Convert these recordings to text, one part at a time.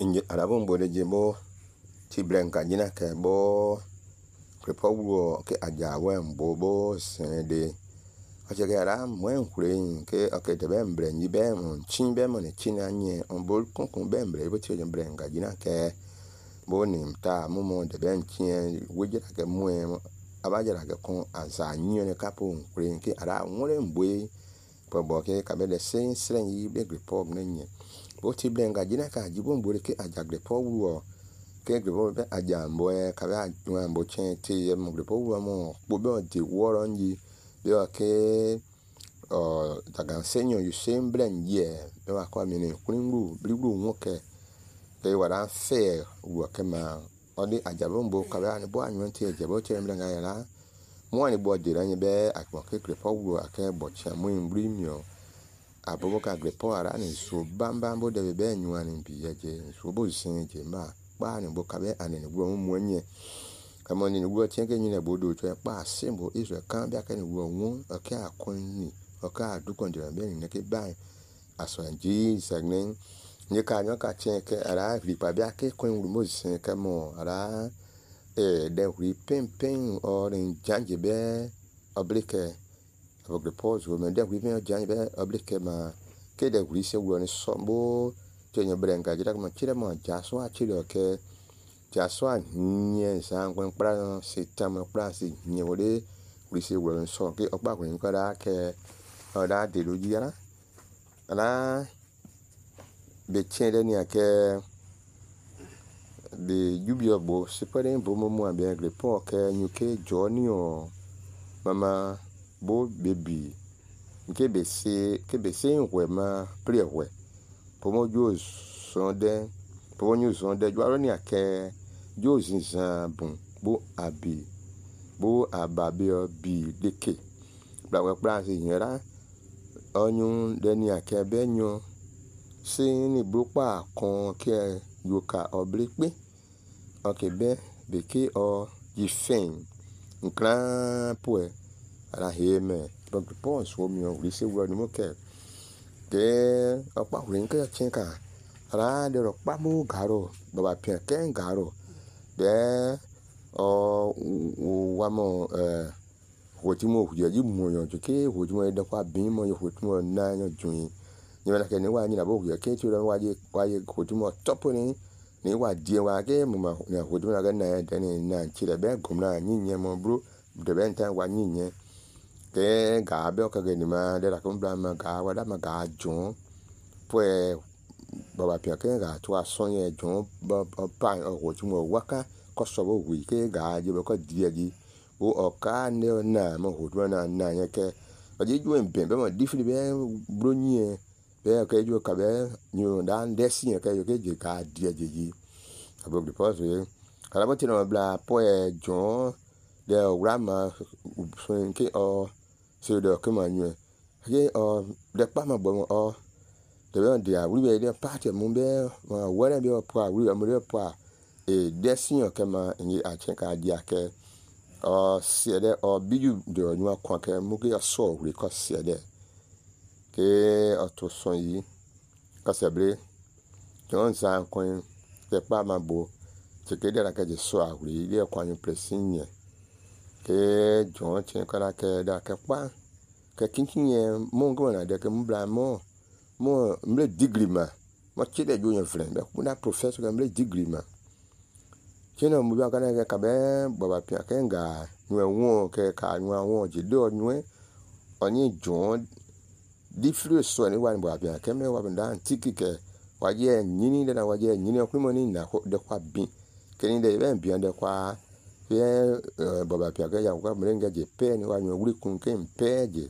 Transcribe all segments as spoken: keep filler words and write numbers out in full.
inje arabon bode jebo ti brenka jina ke bo prepowo ke ajawe mbobo sende ache ke ara mwen kure ke okay te be mbrenji be mon chin be mon chin anye on bol kon kon be mbre bo ti brenka jina ke bo nim ta mo mo de ben chin wejira ke mwen abajara ke kon aza nyo ne kapo kure ke ara nwore mbwe po bo ke ka be de sen sren yi be report nenye bo ti brenka jina ka jibo mbore ke ajagre powo ke gripo be ajambo e ka be ajambo chen ti e mo gripo wo mo bo be di woro nji be ke o daga senyo yu sembren ye be wa kwa mini kunru bliru nwoke ke wara fe wo ke ma odi ajabo mbo ka be ani bo anyo ti e jebo chen brenga yara mo ani bo di ranye be akwa ke gripo wo ake bo cha mo imbri mio abobo ka gripo ara ni so bamba mbo de be nyu ani bi ye je so bo sin je ma pa ni bo ka be ani ni wo mo nye kama ni wo chen ke nyine bodo to pa simbo iso kan bia ka ni wo won ake akon ni aka du kon de be ni ke ba aso nji sagnen ni ka nyo ka chen ke ara ri pa bia ke kon ru mo sin ka mo ara e de ri pen pen o rin janje be oblike of the pause wo me de ri pen janje be oblike ma ke de ri se wo ni so bo tenye brenga jira ma chire mo jaso a chire ke jaso a nye san kwen pra se tam pra se nye wode ri se wo so ke opa kwen ko da ke o da de lo jira ala be chede ni ake be yubio bo se pare bo mo mo be report ke nyuke joni o mama bo baby nke be se ke be se nwe ma pre we pomo jo sonde pomo nyu sonde jo ni ake jo zinzan bun bo abi bo ababe bi deke bla we plan se yera onyun de ni ake be nyo se ni bropa kon ke yoka oblipe okay be be ke o yifen nkran po ara heme but the pons wo mi o ri se wo ni mo ke ke opa rin ke chen ka ara de ro pa mo garo baba pia ke garo de o wa mo eh wo ti mo je ji mo yo ke wo ti mo de kwa bin mo yo wo ti mo na yo jun ni na ke ni wa ni na bo yo ke ti ro wa je wa je wo ti mo top ni ni wa die wa ke mo ma na wo ti mo na ga na de ni na chi de be gum na yin ye mo bro de ben tan wa yin ye ke ga be o ka ge ni ma de la ko bla ma ga wa da ma ga jon pues baba pia ke ga to ason ye jon ba pa o wo ti mo wa ka ko so bo wi ke ga je be ko die ji o o ka ne na mo ho do na na ye ke o ji ju en be be mo di fi be bro nye be ke ju ka be nyu dan de si ke yo ke je ka die ji ji abo de pause ye ala mo ti no bla po e jon de o grama so ke o se de ke ma nyu ke o de pa ma bo o de ben dia wi be de party mo be wa re be o pa wi mo de pa e de si ke ma ni a chen ka dia ke o se de o biju de o nyu akwa ke mo ke so ri ko se de ke o to so yi ka se bre jon san kon de pa ma bo se ke de la ke de so a ri de kwa nyu presin ye ke jon chen ka la ke da ke pa ke kinkin ye mo ngo na de ke mbla mo mo mle degree ma mo chide jo yen friend be kuna professor ke mle degree ma cheno mu ba kana ke ka be baba pia ke nga nwe won ke ka nwe won je do nwe oni jon di flu so ni wa ni baba pia ke me wa nda tiki ke wa je nyini de na wa je nyini ku mo ni na de kwa bin ke ni de be bi de kwa ye baba pia ke ya kwa mrenga je pe ni wa nwe wuri kun ke mpe je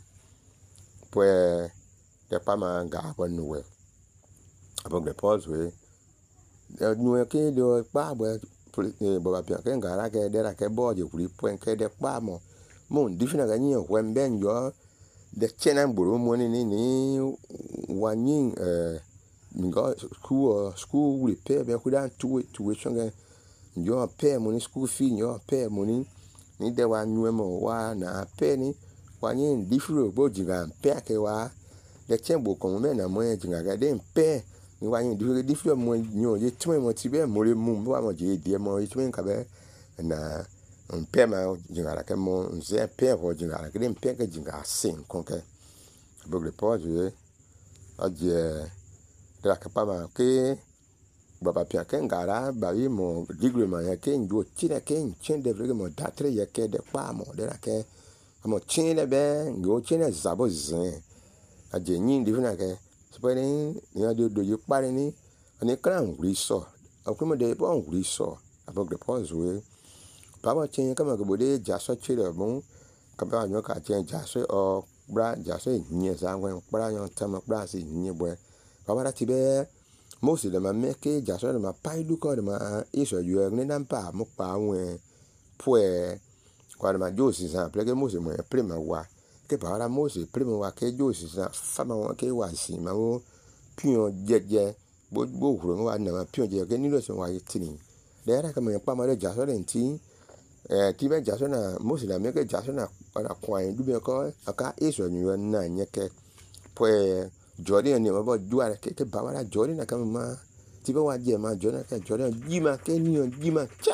pues de pa ma ga kwa nuwe abog de pause we nuwe ke do pa bo baba pia ke ga ra ke de ra ke bo je kuri point ke de pa mo mo difina ga nyi we mben yo de chena mburu mo ni ni wa nyi eh ngo school school we pay be ku dan tu tu chonga yo pay mo ni school fee yo pay mo ni ni de wa nyu mo wa na pay ni wa nyi difro bo jiga pay ke wa de chembo ko me na mo jinga ga de pe ni wa yin di di fi mo nyo ye twen mo ti be mo le mu wa mo je die mo ye twen ka be na un pe ma jingara ke mo nze pe ho jingara ke dem pe ke jinga sin kon ke bogle po je a je la ka pa ma ke baba pia ke ngara ba yi mo digre ma ya ke ndo ti na ke chen de vre mo datre ya ke de pa mo de la ke mo chen de be ngo chen na zabo zin a je yin di na ke so ni ni a do do yi pa ni ani kran ri so a ku mo de po ri so a bogle po zo baba chen ka ma go de ja so chi de mo ka ba nyo ka chen ja so o bra ja so yin za ngwen bra yo ta ma bra si yin bo baba ra ti be Mose de ma meke jaso de ma pai du ko de ma iso yu ne nan pa mo pa wen pue kwa de ma josi sa ple ke Mose mo pre ma wa ke pa ra Mose pre ma wa ke josi sa fa ma wa ke wa si ma wo pion jeje bo bo huro wa na ma pion je ke ni lo so wa yitini de ra ka mo pa ma de jaso de nti eh ti be jaso na Mose la meke jaso na para kwa du be ko aka iso yu na nyeke pue Jordan ni ma bo duare ke ke bawara Jordan na kama ti ba waje ma Jordan ke Jordan jima ke ni on jima cha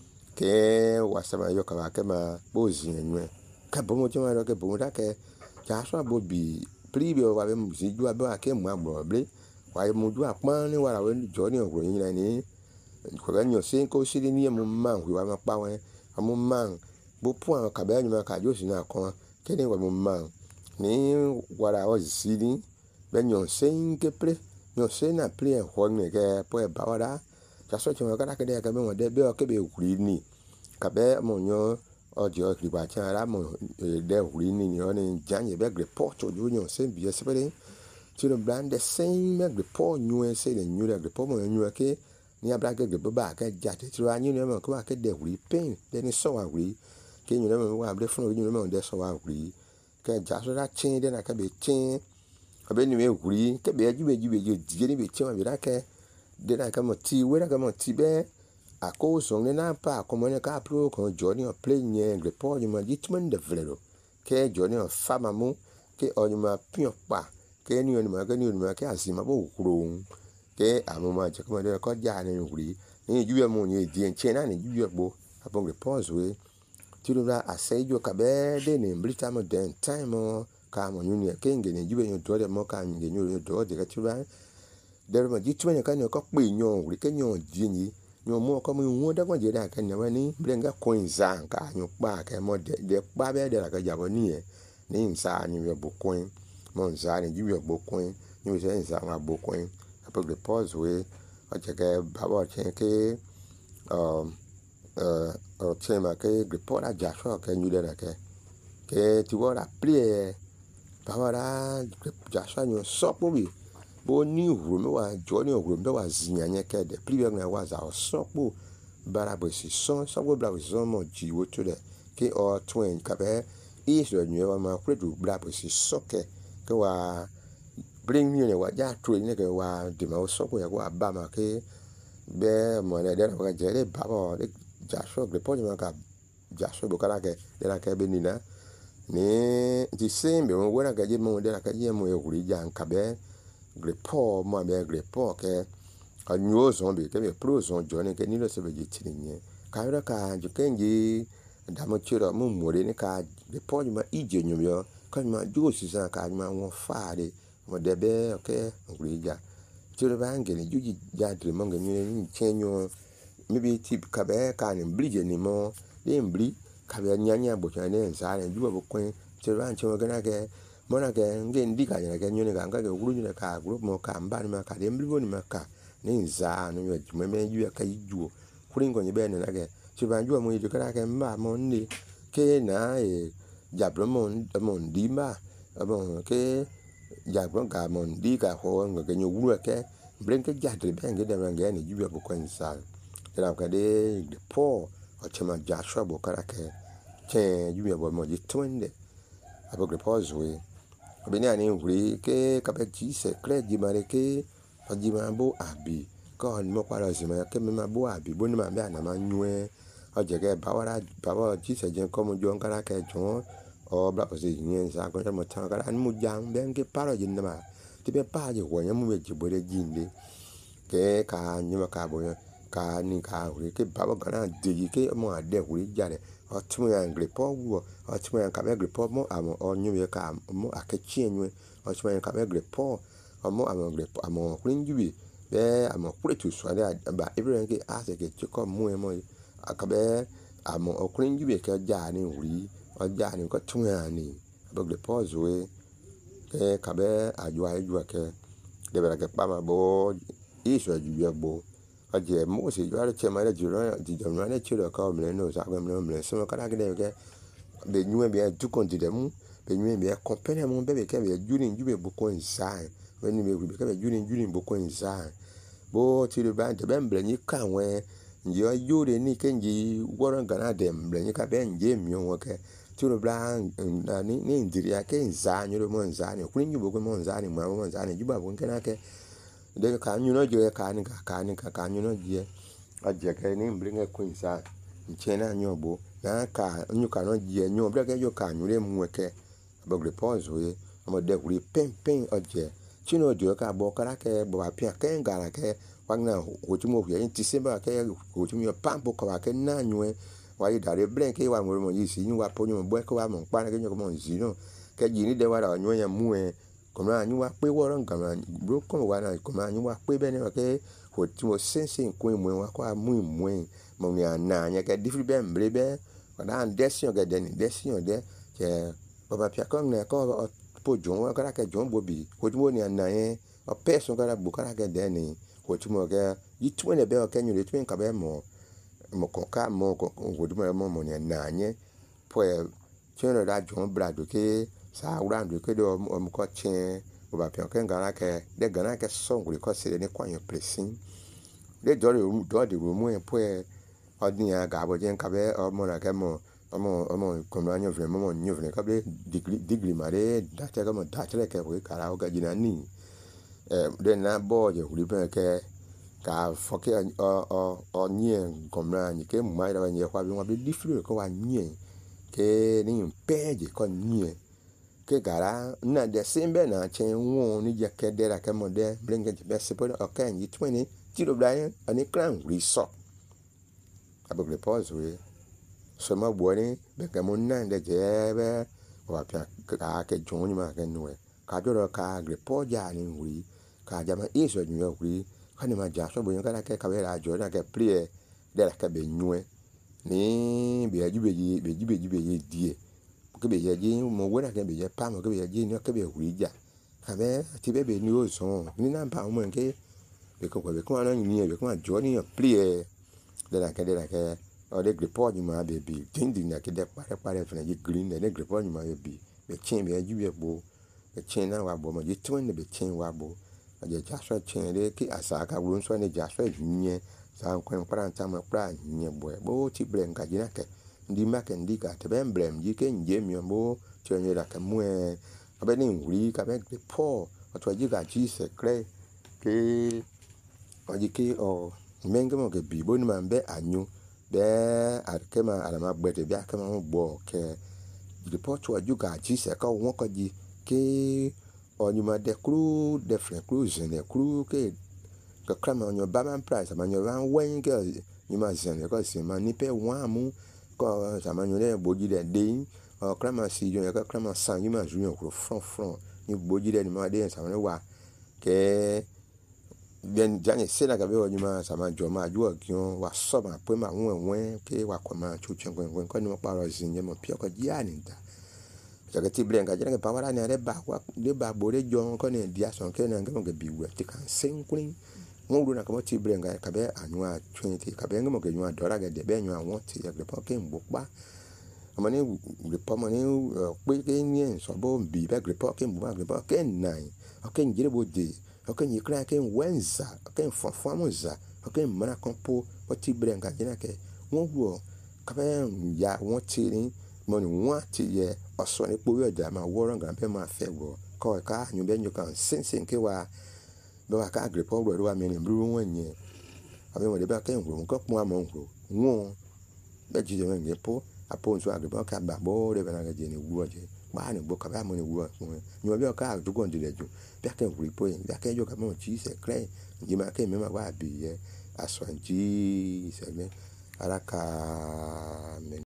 ke wasama yo ka ke ma bozi enwe ka bo mo jama ro ke bo da ke ja so bobi pribi o wa be mu si ju aba ke mu agbo ble wa mu ju apon ni wara we Jordan ogro yin na ni ko ga nyo sin ko si ni mu man wi wa ma pa wen amu man bo pu an ka be ni ma ka jo si na kon ke ni wa mu man ni wara o si ni ben yon sen ke pre yon sen na pre ho ne ke po e bawara ja so chimo ka ka de ka be mo de be o ke be huri ni ka be mo nyo o je o ri ba cha ra mo de huri ni ni o ni jan ye be report o ju yon sen bi se pe ti no brand de sen me report nyu e se le nyu de report mo nyu ke ni abra ke ge ba ka ja ti ru anyu ne mo ko ba ke de huri pen de ni so wa huri ke nyu ne mo wa bre fun o nyu ne mo de so wa huri ke ja so ra chin de na ka be chin abe ni me huri ke be ju be ju be ju je ni be chema be ra ke de na ka mo ti we ra ka mo ti be ako so ne na pa ko mo ne ka pro ko joni o play nye report ni ma jitman de vlero ke joni o fama mu ke o ni ma pion pa ke ni o ni ma ke ni o ni ma ke asima bo kuro ke amu ma je ko mo de ko ja ni huri ni ju be mo ni je chena ni ju be bo abon report we ti ru ra asejo ka be de ni blita mo den time ka mo nyuni ke nge ni jube nyo do de mo ka nge nyo do de ka tuba de ma jitu ne ka ne ko pe nyo ri ke nyo jinyi nyo mo ko mo won da ko je da ka ne wa ni brenga coin za ka nyo pa ka mo de de pa be de la ka jabo ni e ni nsa ni we bo coin mo nsa ni jube bo coin ni se nsa ma bo coin apo de pause we o je ke ba bo chen ke um uh o chema ke report a ja so ke nyu de la ke ke ti wo la plie bawara jasha nyo sopo bi bo ni huru me wa joni huru me wa zinya nye ke de pribe na wa za sopo bara bo si son sopo bra bo son mo ji wo to de ke o twen ka be iso nyo wa ma kwedu bra bo si soke ke wa bring ni ne wa ja twen ne ke wa de ma sopo ya wa ba ma ke be mo ne de ka je de ba bo de jasho gre po ma ka jasho bo kala ke de la ke be ni na ni ti sembe mo wona ga je mo de la ka je mo e huri jan ka be grepo mo be grepo ke a nyo zo be ke be pro zo joni ke ni lo se be ji tinye ka ra ka ju kenji da mo chiro mo mo de ni ka grepo ma ije nyu yo ka ma ju si sa ka ma won fa de mo de be ke huri ja chiro ba nge ni ju ji ja de mo nge ni chenyo mi bi ti ka be ka ni blije ni mo de mbli ka be nyanya bo cha ne za ne ju bo kwen che ran che ga na ke mo na ke nge ndi ka ne ke nyu ne ga ga ke guru ne ka group mo ka mba ni ma ka de mbli bo ni ma ka ne za no yo ju me me ju ka ju kuri ngo ni be ne na ke che ban ju mo ju ka ke mba mo ni ke na e ja bro mo mo ndi ma bo ke ja bro ka mo ndi ka ho ngo ke nyu guru ke bren ke ja de ben ge de ben ge ne ju bo kwen sa ra ka de de po o chema Joshua bo kara ke che ju bo mo ji twende abo gre pause we abi ni ani huri ke ka be ji se kre ji mare ke o ji ma bo abi ko ni mo pa lo si ma ke me ma bo abi bo ni ma be ana ma nyue o je ke ba wara ba bo ji se je ko mo jo kara ke jo o bla po si ni sa ko mo ta kara ni mu jang ben ke paro ji na ma ti be pa je wo yan mu be jibore jinde ke ka nyu ka bo ka ni ka ri ke baba gana de ke mo ade ri jare o timo ya ngre po wo o timo ya ka be ngre po mo amo o nyu ye ka mo akechi enwe o timo ya ka be ngre po o mo amo ngre po amo kuri njubi be amo kuri tu so ale ba ibre ke a se ke chiko mu e mo akabe amo o kuri njubi ke ja ni ri o ja ni ko timo ya ni be ngre po zo e ke ka be ajwa ajwa ke de be ke pa ma bo iso ju bo aje mo se jo ale chema le juro di jo no le chiro ka o mle no sa ko mle mle so ka ga de ke be nyu be du kon di de mu be nyu be compare mo be be ke be juri nju be bu ko inside we ni be be ke be juri juri bu ko inside bo ti le ba de be mble ni ka we nji o jure ni ke nji woro gana de mble ni ka be nje mi o ke ti le bla ni ni ndiri ya ke nza nyu mo nza ni kuri nju bu ko mo nza ni mo mo nza ni ju ba bu ke na ke de ka nyu no je ka ni ka ka ni ka ka nyu no je aje ke ni bring a queen sa nchena nyobo na ka nyu ka no je nyu bre ke yo ka nyu le mu ke abogre pause we mo de kuri pen pen aje chino de ka bo kara ke bo apia ke ngara ke wagna ho ti mo ye ti se ba ke ho ti mo pampo ko ke na nyu e wa yi dare bre ke wa mo mo yi si nyu wa po nyu bo ke wa mo pa ke nyu ko mo zi no ke ji ni de wa ra nyu ya mu e kono anyu wa pe woro ngama bro kono wa na kono anyu wa pe be ne ke ho ti mo sense ko mu wa ko amu mu mo ni ana nya ke different be mbre be na desio ke de ni desio de ke baba pia ko ne ko po jon wa kara ke jon bo bi ho ti mo ni ana ye o person kara bu kara ke de ni ho ti mo ke yi ti mo ne be o ke nyu le ti ka be mo mo ko ka mo ko ho ti mo mo mo ni ana nye po e cheno da jon brado ke sa urando ke do mo ko chen o ba pe ke ngara ke de gana ke so nguri ko se ni kwan yo pressing de do do de ro mu e po e odin ya ga bo je nka be o mo na ke mo omo omo ko no anyo vre mo mo nyu vre ka be degree degree mare da te ga mo da te ke ko kara o ga jina ni eh de na bo je uri be ke ka fo ke o o o nye ko na ni ke mu mai da nye kwa bi mo bi different ko wa nye ke ni pe je ko nye ke gara na de sembe na chen won ni je ke de ra ke mo de bring it be se po o kan yi twenty tiro brian ani crown resort abogre pause we so ma bo ni be ke mo na de je be wa pia ka ke jon ni ma ke nu e ka jo ro ka gre po ja ni wi ka ja ma iso ni yo wi ka ni ma ja so bo yin ka ke ka be ra jo na ke play de ra ke be nu e ni be ju be ji be ju be ju be ji die ke be ye ji mo we na ke be ye pa mo ke be ye ji ni ke be wi ja ka be ti be be ni o so ni na pa mo ke be ko be ko na ni be ko jo ni play de la ke de la ke o de report ni ma be bi tin din na ke de pare pare fna ji green de report ni ma be bi be chen be ju be bo be chen na wa bo mo ji twin be chen wa bo a je ja so chen de ki asa ka ru so ni ja so nye sa nkwen para nta ma pra nye bo bo ti bre nka ji na ke ndi ma ke ndi ka te be mbrem ji ke nje mi mo chen ye la ke mu e ka be ni wuri ka be report o to ji ga ji se kre ke o ji ke o menga mo ke bi bo ni ma be anyu be arkema ala ma gbete bi akema mo bo ke report wa ju ga ji se ka won ko ji ke onyu ma de kru de fre kru zene kru ke ka krama onyu ba man price ma nyu ran wen ke ni ma zene ko se ma ni pe wa mu ko sa ma nyu le bo ji de de o krama si jo ka krama san ni ma ju yo kru front front ni bo ji de ni ma de sa ma wa ke ben jani sena ka be onyu ma sa ma jo ma ju ogion wa so ma pe ma won wen ke wa ko ma chu chen gwen ko ni mo pa ro zin je mo pio ko ji ani da ja ke ti blen ka jere ke pa wara ni re ba wa de ba bo re jo ko ni dia son ke na ngam ke bi we ti kan sen kun mo ru na ka mo ti blen ka ka be anu a twenty ka be ngam ke nyu a dora ga de be nyu a won ti ya ke pa ke mbo pa mo ni re pa mo ni pe ke ni so bo bi be ke pa ke mbo ba ke pa ke nine o ke njire bo de o ke ni kra ke wenza o ke fo fo moza o ke mara kompo o ti blen ka jena ke won ru ka be ya won ti ni mo ni won ti ye oso ni po yo da ma woro ngan pe ma fe go ko ka nyu be nyu kan sensen ke wa be wa ka agre po ro wa mi ni bru won yen abi mo de ba ke ngu ko pon amon ngu won be ji de nge po apo nso agre ba ka ba bo de ba na ga je ni wu oje ba ni gbo ka ba mo ni wo ni obi o ka ju gon dire ju bi ake wuri po yin bi ake jo ka mo chi se kre ji ma ke mi ma wa bi ye aso ji se me ara ka